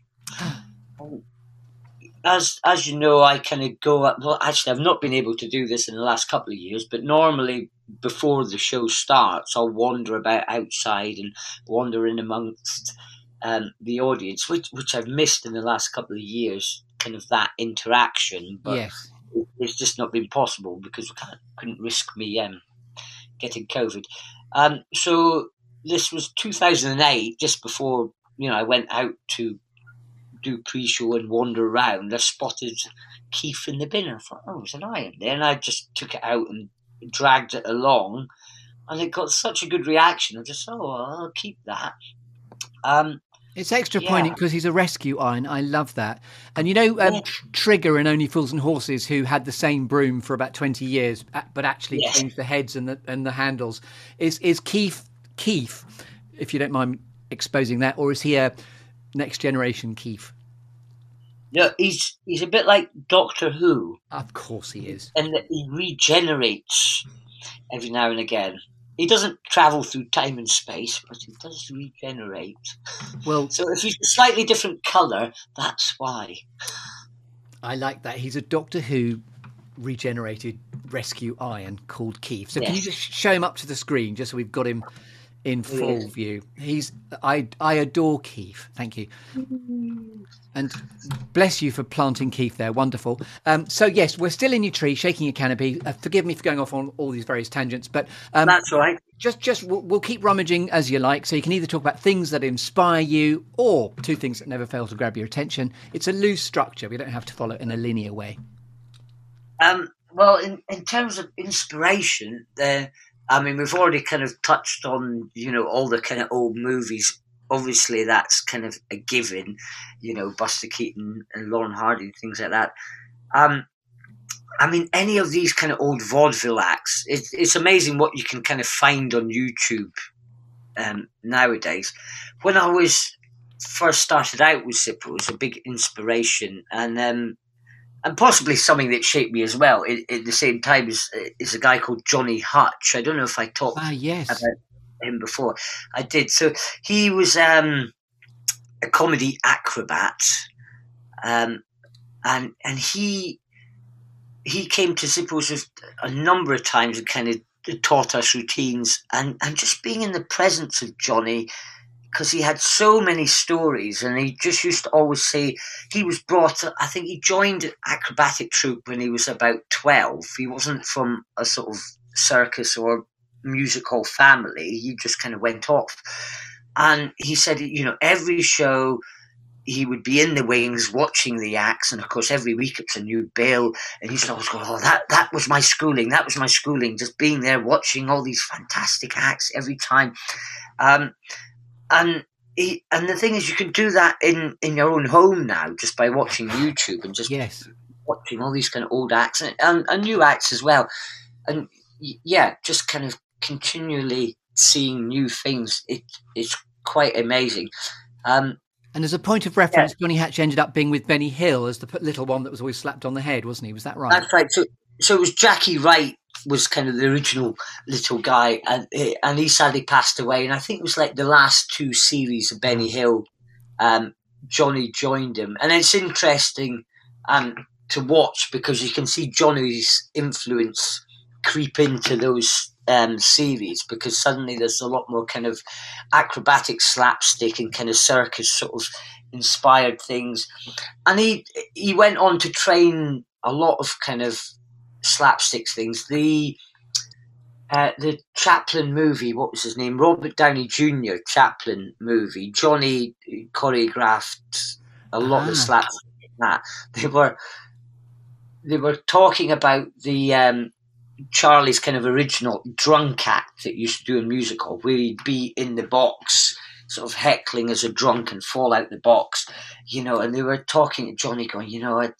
As as you know, I kind of go up. Well, actually, I've not been able to do this in the last couple of years, but normally before the show starts, I'll wander about outside and wander in amongst um, the audience, which which I've missed in the last couple of years. Kind of that interaction, but yes. it's just not been possible because we can't, couldn't risk me um, getting COVID. Um, so this was two thousand eight, just before you know I went out to do pre-show and wander around. I spotted Keith in the bin. I thought, oh, there's an iron there, and I just took it out and dragged it along, and it got such a good reaction. I just, oh, I'll keep that. Um, It's extra yeah. poignant because he's a rescue iron. I love that. And you know, um, yeah. Trigger and Only Fools and Horses, who had the same broom for about twenty years, but actually yes. changed the heads and the and the handles. Is is Keith Keith, if you don't mind exposing that, or is he a next generation Keith? No, he's he's a bit like Doctor Who. Of course he is. And that he regenerates every now and again. He doesn't travel through time and space, but he does regenerate. Well, so if he's a slightly different colour, that's why. I like that. He's a Doctor Who regenerated rescue iron called Keith. So yes. Can you just show him up to the screen just so we've got him in full yeah. view? He's I I adore Keith. Thank you. And bless you for planting Keith there. Wonderful. Um, so, yes, we're still in your tree, shaking your canopy. Uh, forgive me for going off on all these various tangents. But um, that's right. Just, just we'll, we'll keep rummaging as you like. So you can either talk about things that inspire you or two things that never fail to grab your attention. It's a loose structure. We don't have to follow it in a linear way. Um, well, in, in terms of inspiration, uh, I mean, we've already kind of touched on, you know, all the kind of old movies. Obviously, that's kind of a given, you know, Buster Keaton and Lauren Hardy and things like that. Um, I mean, any of these kind of old vaudeville acts, it's, it's amazing what you can kind of find on YouTube um, nowadays. When I was first started out with Sippos, it was a big inspiration and um, and possibly something that shaped me as well. At, at the same time, is is a guy called Johnny Hutch. I don't know if I talked ah, yes. about him before. I did. So he was um, a comedy acrobat, um, and and he he came to Zippos a number of times and kind of taught us routines. And and just being in the presence of Johnny because he had so many stories, and he just used to always say he was brought up, I think he joined acrobatic troupe when he was about twelve. He wasn't from a sort of circus or music hall family. He just kind of went off. And he said, you know, every show he would be in the wings watching the acts, and of course every week it's a new bill, and he's always going, oh, that, that was my schooling, that was my schooling, just being there watching all these fantastic acts every time. Um, And he, and the thing is, you can do that in, in your own home now, just by watching YouTube and just yes. watching all these kind of old acts and, and, and new acts as well. And yeah, just kind of continually seeing new things. It, it's quite amazing. Um, and as a point of reference, yeah. Johnny Hatch ended up being with Benny Hill as the little one that was always slapped on the head, wasn't he? Was that right? That's right. So, so it was Jackie Wright was kind of the original little guy, and and he sadly passed away. And I think it was like the last two series of Benny Hill, um, Johnny joined him, and it's interesting um, to watch because you can see Johnny's influence creep into those um, series, because suddenly there's a lot more kind of acrobatic slapstick and kind of circus sort of inspired things, and he he went on to train a lot of kind of slapstick things. The uh, the Chaplin movie, what was his name? Robert Downey Junior Chaplin movie. Johnny choreographed a lot ah. of slapstick in that. They were they were talking about the um, Charlie's kind of original drunk act that used to do in music hall, where he'd be in the box, sort of heckling as a drunk and fall out the box, you know. And they were talking to Johnny, going, you know, it,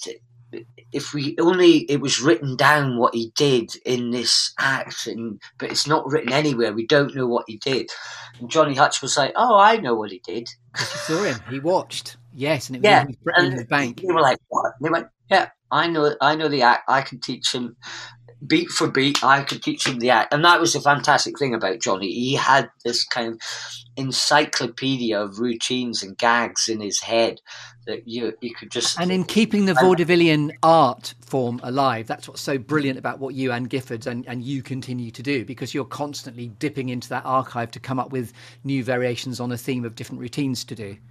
if we only it was written down what he did in this act, and but it's not written anywhere. We don't know what he did. And Johnny Hatch was like, "Oh, I know what he did." You saw him. He watched. Yes, and it was yeah, in his, and in his bank. They were like, "What?" They went, "Yeah, I know. I know the act. I can teach him beat for beat. I could teach him the act." And that was the fantastic thing about Johnny. He had this kind of encyclopedia of routines and gags in his head that you you could just... And in keeping the vaudevillian art form alive, that's what's so brilliant about what you and Giffords and, and you continue to do, because you're constantly dipping into that archive to come up with new variations on a theme of different routines to do.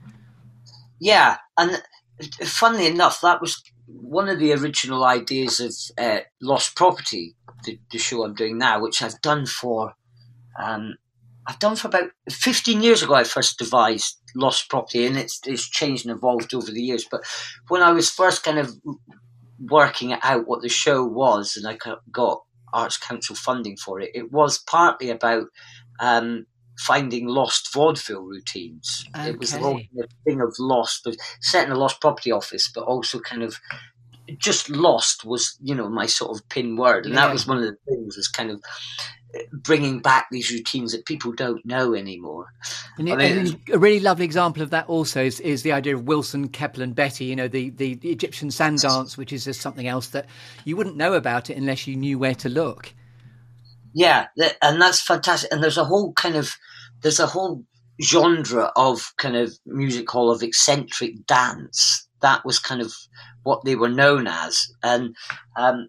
Yeah, and funnily enough, that was one of the original ideas of uh, Lost Property, the, the show I'm doing now, which I've done for... Um, I've done for about fifteen years ago. I first devised Lost Property, and it's it's changed and evolved over the years. But when I was first kind of working out what the show was, and I got Arts Council funding for it, it was partly about um, finding lost vaudeville routines. Okay. It was the whole thing of lost, of set in a Lost Property office, but also kind of just lost was, you know, my sort of pin word, and yeah. that was one of the things, was kind of bringing back these routines that people don't know anymore. And, it, I mean, and a really lovely example of that also is, is the idea of Wilson, Keppel and Betty, you know, the, the, the Egyptian sand dance, which is just something else that you wouldn't know about it unless you knew where to look. Yeah, and that's fantastic. And there's a whole kind of, there's a whole genre of kind of music hall of eccentric dance. That was kind of what they were known as. And um,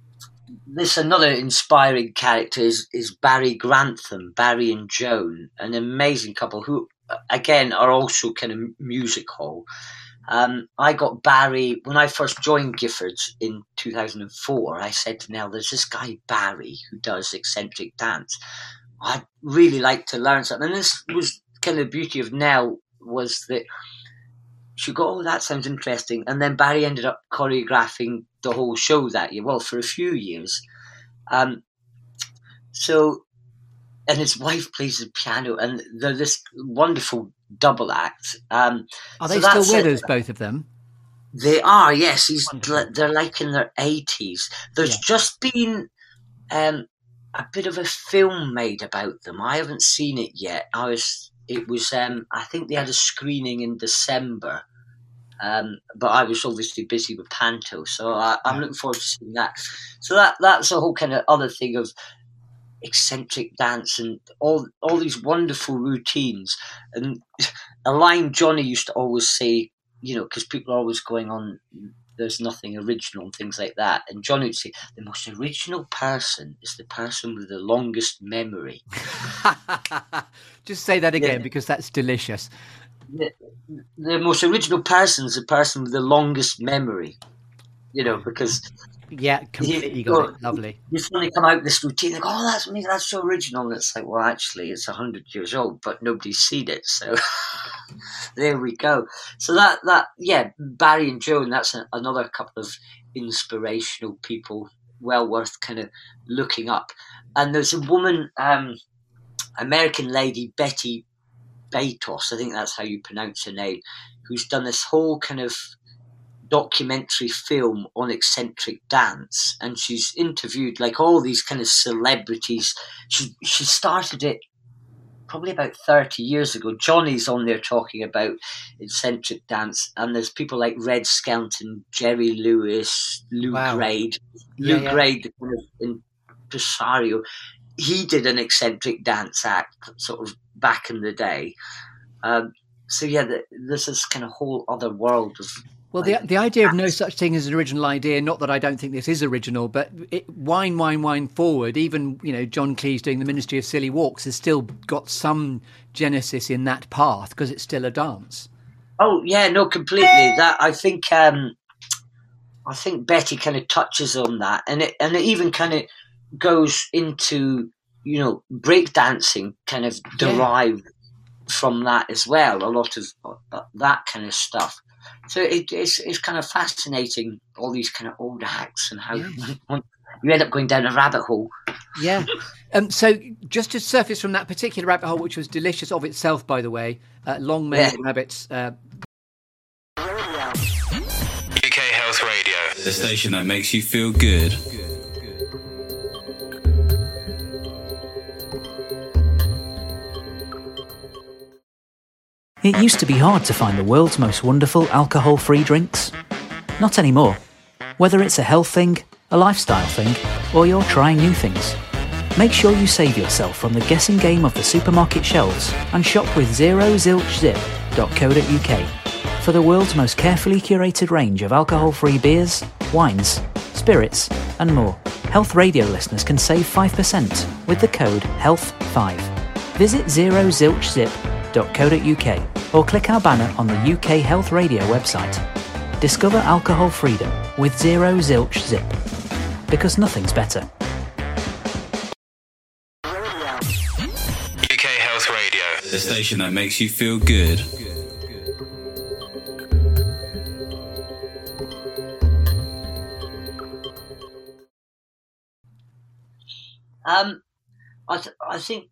this another inspiring character is, is Barry Grantham, Barry and Joan, an amazing couple who, again, are also kind of music hall. Um, I got Barry, when I first joined Giffords in two thousand four, I said to Nell, there's this guy Barry who does eccentric dance. I'd really like to learn something. And this was kind of the beauty of Nell, was that she got, oh, that sounds interesting. And then Barry ended up choreographing the whole show that year, well, for a few years. Um, so, and his wife plays the piano, and they're this wonderful double act. Um, are they so still with it. us, both of them? They are, yes. He's, they're like in their eighties. There's yeah. just been um, a bit of a film made about them. I haven't seen it yet. I was, it was, um, I think they had a screening in December. Um, but I was obviously busy with Panto, so I, I'm looking forward to seeing that. So that that's a whole kind of other thing of eccentric dance and all all these wonderful routines. And a line Johnny used to always say, you know, because people are always going on there's nothing original and things like that. And Johnny would say, the most original person is the person with the longest memory. Just say that again, yeah. because that's delicious. The, the most original person is the person with the longest memory, you know, because... Yeah, completely he, got it. Lovely. You suddenly come out with this routine, like, oh, that's that's so original. And it's like, well, actually, it's one hundred years old, but nobody's seen it. So there we go. So that, that yeah, Barry and Joan, that's a, another couple of inspirational people, well worth kind of looking up. And there's a woman, um, American lady, Betty Baitos, I think that's how you pronounce her name, who's done this whole kind of documentary film on eccentric dance, and she's interviewed like all these kind of celebrities. She she started it probably about thirty years ago. Johnny's on there talking about eccentric dance, and there's people like Red Skelton, Jerry Lewis, Lou wow. Grade, Yeah, Lou yeah. Grade, the kind of impresario. He did an eccentric dance act sort of back in the day. Um, so yeah, the, this is kind of whole other world of. Well, the the idea of no such thing as an original idea, not that I don't think this is original, but it, wine, wine, wine forward, even, you know, John Cleese doing the Ministry of Silly Walks has still got some genesis in that path because it's still a dance. Oh, yeah, no, completely. That I think um, I think Betty kind of touches on that, and it, and it even kind of goes into, you know, breakdancing kind of derived yeah. from that as well, a lot of that kind of stuff. So it, it's it's kind of fascinating, all these kind of old acts and how yeah. you end up going down a rabbit hole. Yeah. Um, so just to surface from that particular rabbit hole, which was delicious of itself, by the way, uh, Long May yeah. the Rabbits. Uh... U K Health Radio, the station that makes you feel good. It used to be hard to find the world's most wonderful alcohol-free drinks. Not anymore. Whether it's a health thing, a lifestyle thing, or you're trying new things, make sure you save yourself from the guessing game of the supermarket shelves and shop with zero zilch zip dot co dot uk for the world's most carefully curated range of alcohol-free beers, wines, spirits, and more. Health Radio listeners can save five percent with the code health five. Visit zero zilch zip dot co dot uk or click our banner on the U K Health Radio website. Discover alcohol freedom with Zero Zilch Zip, because nothing's better. U K Health Radio, the station that makes you feel good. Um, I th- I think.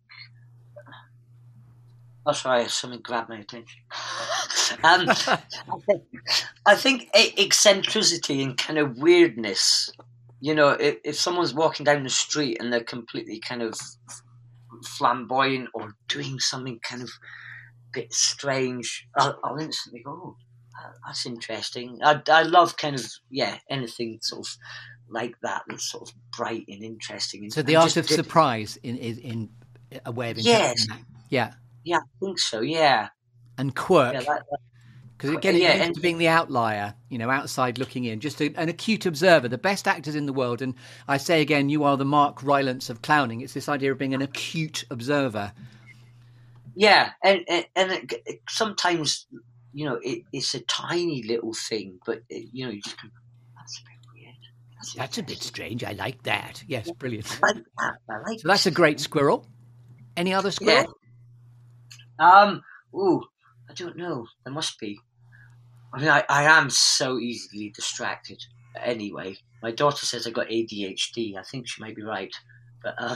Oh, sorry, something grabbed my attention. um, I think, I think eccentricity and kind of weirdness, you know, if, if someone's walking down the street and they're completely kind of flamboyant or doing something kind of bit strange, I'll, I'll instantly go, oh, that's interesting. I, I love kind of, yeah, anything sort of like that that's sort of bright and interesting. And, so the art of did, surprise in, in, in a way of yes. Yeah. Yeah, I think so, yeah. And quirk. Yeah, that, Because again, it yeah, comes and, to being the outlier, you know, outside looking in, just a, an acute observer, the best actors in the world. And I say again, you are the Mark Rylance of clowning. It's this idea of being an acute observer. Yeah, and and, and it, it, sometimes, you know, it, it's a tiny little thing, but, it, you know, you just go, that's a bit weird. That's, that's a bit strange. I like that. Yes, yeah, brilliant. I like that. I like so that's a great squirrel. Any other squirrel? Yeah. Um, ooh, I don't know. There must be. I mean, I, I am so easily distracted. Anyway, my daughter says I got A D H D. I think she might be right. But um,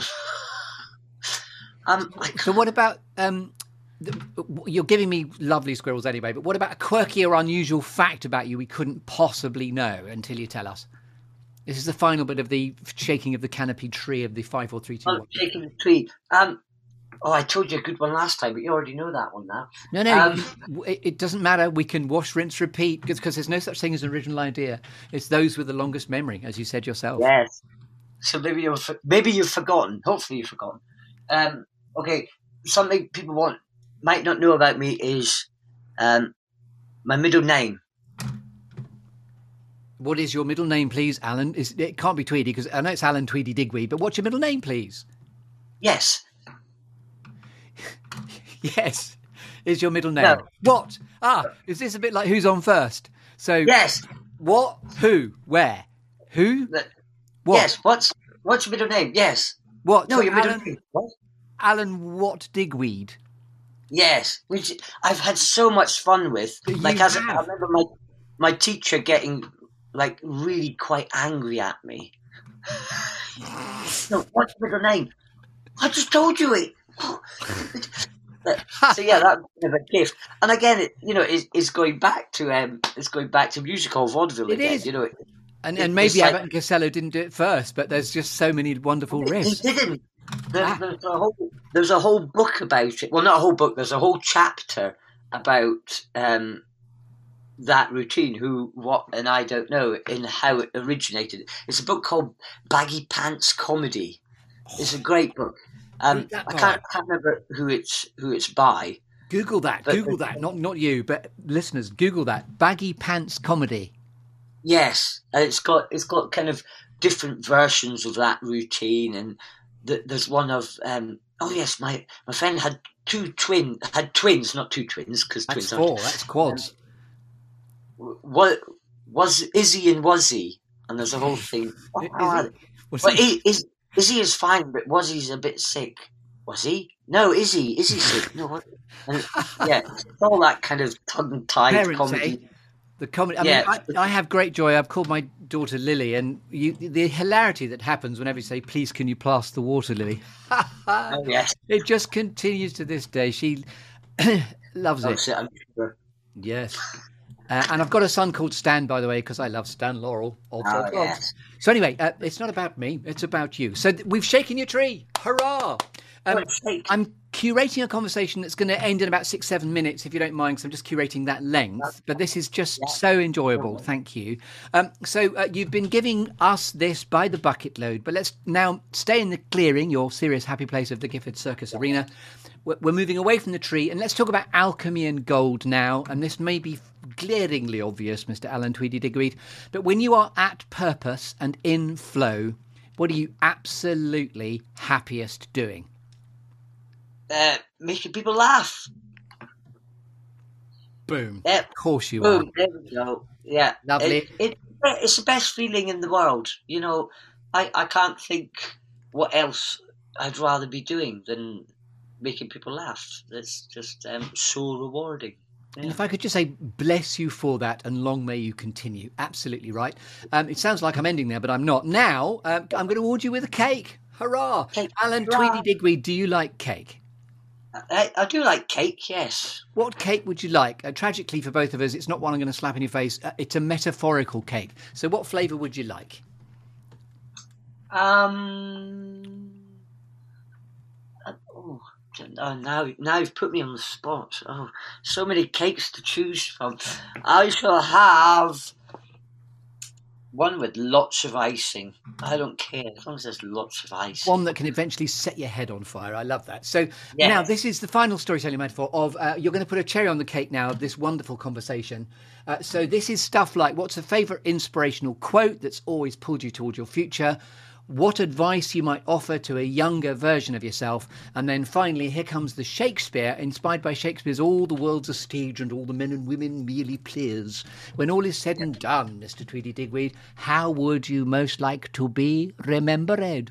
um I so what about um? The, you're giving me lovely squirrels anyway. But what about a quirky or unusual fact about you we couldn't possibly know until you tell us? This is the final bit of the shaking of the canopy tree of the five, four, three, two, oh, one. Shaking the tree. Um. Oh, I told you a good one last time, but you already know that one now. No, no, um, it, it doesn't matter. We can wash, rinse, repeat, because, because there's no such thing as an original idea. It's those with the longest memory, as you said yourself. Yes. So maybe you've maybe you've forgotten. Hopefully you've forgotten. Um, okay, something people want might not know about me is um, my middle name. What is your middle name, please, Alan? Is, it can't be Tweedy, because I know it's Alan Tweedy Digweed, but what's your middle name, please? Yes. Yes, is your middle name. No. What? Ah, is this a bit like Who's On First? So, Yes. what, who, where, who, The- what? Yes. What's what's your middle name? Yes. What? No, So your middle Alan, name. What? Alan Watt Digweed. Yes, which I've had so much fun with. You Like, as a, I have. remember my my teacher getting like really quite angry at me. No, what's your middle name? I just told you it. So yeah, that's kind of a gift. And again, it, you know, it's, it's going back to um, it's going back to musical vaudeville It again. is. You know, And It- and maybe it's like- Abbott and Costello didn't do it first, but there's just so many wonderful he riffs. didn't. There, Ah. there's a whole there's a whole book about it. Well, not a whole book. There's a whole chapter about um, that routine. Who, what, and I don't know, and how it originated. It's a book called Baggy Pants Comedy. It's a great book. Um, Who's that I by? can't, can't remember who it's who it's by. Google that. But- Google that. Not not you, but listeners. Google that. Baggy Pants Comedy. Yes, and it's got it's got kind of different versions of that routine, and th- there's one of um, oh yes, my my friend had two twin had twins, not two twins because That's twins aren't. four. That's quads. What was Izzy and Wuzzy, and there's a whole thing. Oh, Is how are he- they? Was Well, he- I- is Izzy is fine, but Wuzzy's a bit sick. Was he? No, Izzy. Is he sick? No. What? And, yeah, it's all that kind of tongue-tied Parents, comedy. eh? The comedy. I Yeah. mean, I, I have great joy. I've called my daughter Lily, and you, the hilarity that happens whenever you say, "Please, can you plaster the water, Lily?" Oh yes. It just continues to this day. She loves Oh, it. shit, I'm sure. Yes. Uh, and I've got a son called Stan, by the way, because I love Stan Laurel. Old Oh, Frog Frogs. yes. So anyway, uh, it's not about me. It's about you. So th- we've shaken your tree. Hurrah! Um, Oh, shake. I'm curating a conversation that's going to end in about six, seven minutes, if you don't mind, because I'm just curating that length. But this is just so enjoyable. Thank you. Um, so uh, you've been giving us this by the bucket load, but let's now stay in the clearing, your serious happy place of the Gifford Circus Arena. We're we're moving away from the tree, and let's talk about alchemy and gold now. And this may be glaringly obvious, Mister Alan Tweedy Digweed, but when you are at purpose and in flow, what are you absolutely happiest doing? Uh, making people laugh. Boom. Yeah. Of course you are. Boom. There we go. Yeah. Lovely. It, it, it's the best feeling in the world. You know, I, I can't think what else I'd rather be doing than making people laugh. That's just um, so rewarding. And if I could just say, bless you for that, and long may you continue. Absolutely right. Um, it sounds like I'm ending there, but I'm not. Now, um, I'm going to award you with a cake. Hurrah! Cake. Alan Hurrah. Tweedy Digweed, do you like cake? I, I do like cake, yes. What cake would you like? Uh, tragically for both of us, it's not one I'm going to slap in your face. Uh, it's a metaphorical cake. So what flavour would you like? Um. uh, Oh, oh, now, now you've put me on the spot. Oh, so many cakes to choose from. I shall have one with lots of icing. I don't care as long as there's lots of icing. One that can eventually set your head on fire. I love that. So Yes. now this is the final storytelling metaphor of uh, you're going to put a cherry on the cake now of this wonderful conversation. Uh, so this is stuff like, what's a favourite inspirational quote that's always pulled you toward your future? What advice you might offer to a younger version of yourself? And then finally, here comes the Shakespeare, inspired by Shakespeare's "All the world's a stage and all the men and women merely players." When all is said and done, Mister Tweedy Digweed, how would you most like to be remembered?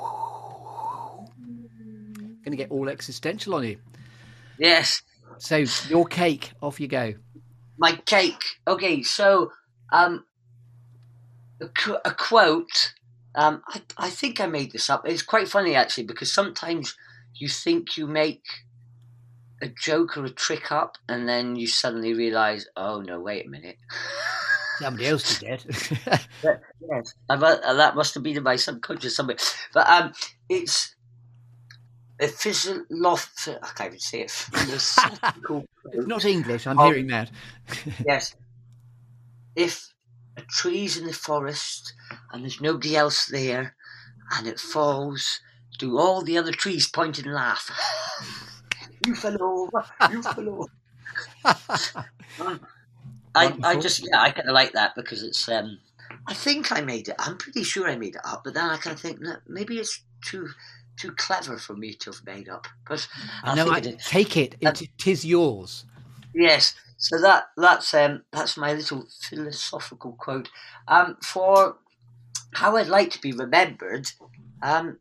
Going to get all existential on you. Yes, So your cake, off you go. my cake. Okay, so um, a, qu- a quote. Um, I, I think I made this up. It's quite funny actually because sometimes you think you make a joke or a trick up, and then you suddenly realise, oh no, wait a minute. Somebody else did it. But, yes, I, mu- uh, that must have been in my subconscious somewhere. But um, it's a physiological. I can't even say it. Philosophical quote. Not English, I'm Oh. hearing that. Yes. If a tree's in the forest and there's nobody else there and it falls, do all the other trees point and laugh? You fell over, you fell over. I, I Wonderful. just, yeah, I kind of like that because it's, um, I think I made it. I'm pretty sure I made it up, but then I kind of think that maybe it's too too clever for me to have made up. But I I know. think I, it is. take it. It Um, tis yours. Yes. So that that's um that's my little philosophical quote. Um, for how I'd like to be remembered, um,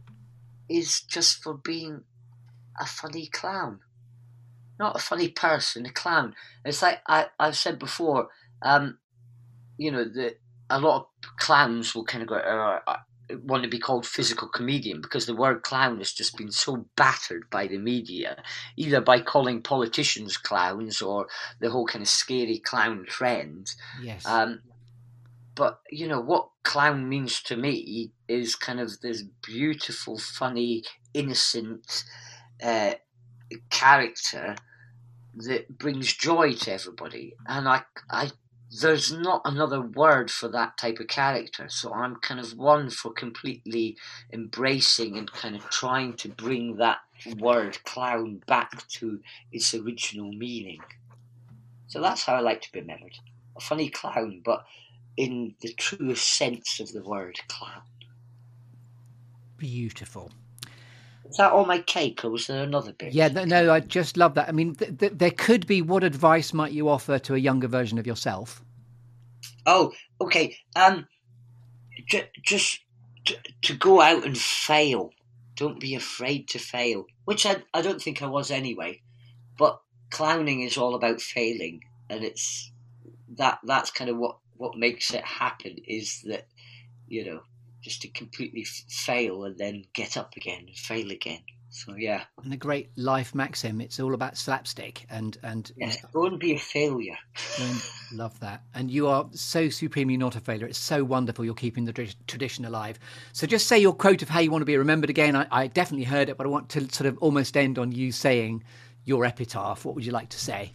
is just for being a funny clown, not a funny person, a clown. It's like I I've said before. Um, you know that a lot of clowns will kind of go. Uh, uh, want to be called physical comedian because the word clown has just been so battered by the media, either by calling politicians clowns or the whole kind of scary clown trend. Yes. Um, but, you know, what clown means to me is kind of this beautiful, funny, innocent uh, character that brings joy to everybody. And I, I there's not another word for that type of character. So I'm kind of one for completely embracing and kind of trying to bring that word clown back to its original meaning. So that's how I like to be remembered. A funny clown, but in the truest sense of the word clown. Beautiful. Is that all my cake, or was there another bit? Yeah, no, no I just love that. I mean, th- th- there could be, what advice might you offer to a younger version of yourself? Oh, okay. Um, j- just t- to go out and fail. Don't be afraid to fail, which I, I don't think I was anyway. But clowning is all about failing, and it's that that's kind of what, what makes it happen, is that, you know, just to completely f- fail and then get up again and fail again. So, yeah. And the great life maxim, it's all about slapstick and... and Yes, you know, go and be a failure. love that. And you are so supremely not a failure. It's so wonderful you're keeping the tra- tradition alive. So just say your quote of how you want to be remembered again. I, I definitely heard it, but I want to sort of almost end on you saying your epitaph. What would you like to say?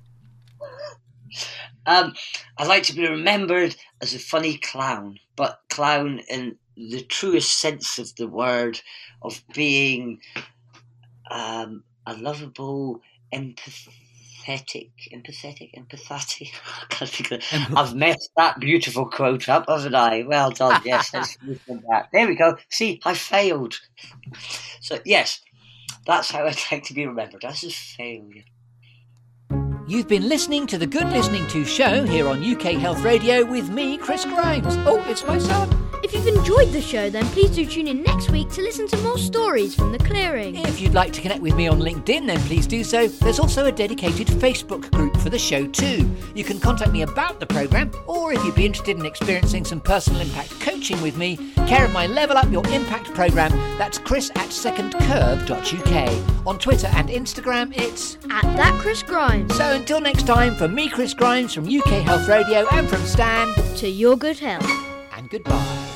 Um, I'd like to be remembered as a funny clown, but clown in the truest sense of the word, of being um, a lovable, empathetic, empathetic, empathetic. I can't think of it. I've messed that beautiful quote up, haven't I? Well done. Yes, let's finish on that. There we go. See, I failed. So yes, that's how I'd like to be remembered, as a failure. You've been listening to the Good Listening To show here on U K Health Radio with me, Chris Grimes. Oh, it's my son. If you've enjoyed the show, then please do tune in next week to listen to more stories from The Clearing. If you'd like to connect with me on LinkedIn, then please do so. There's also a dedicated Facebook group for the show too. You can contact me about the programme, or if you'd be interested in experiencing some personal impact coaching with me, care of my Level Up Your Impact programme, that's chris at second curve dot U K. On Twitter and Instagram, it's At That Chris Grimes. So until next time, from me, Chris Grimes, from U K Health Radio, and from Stan, To your good health. and goodbye.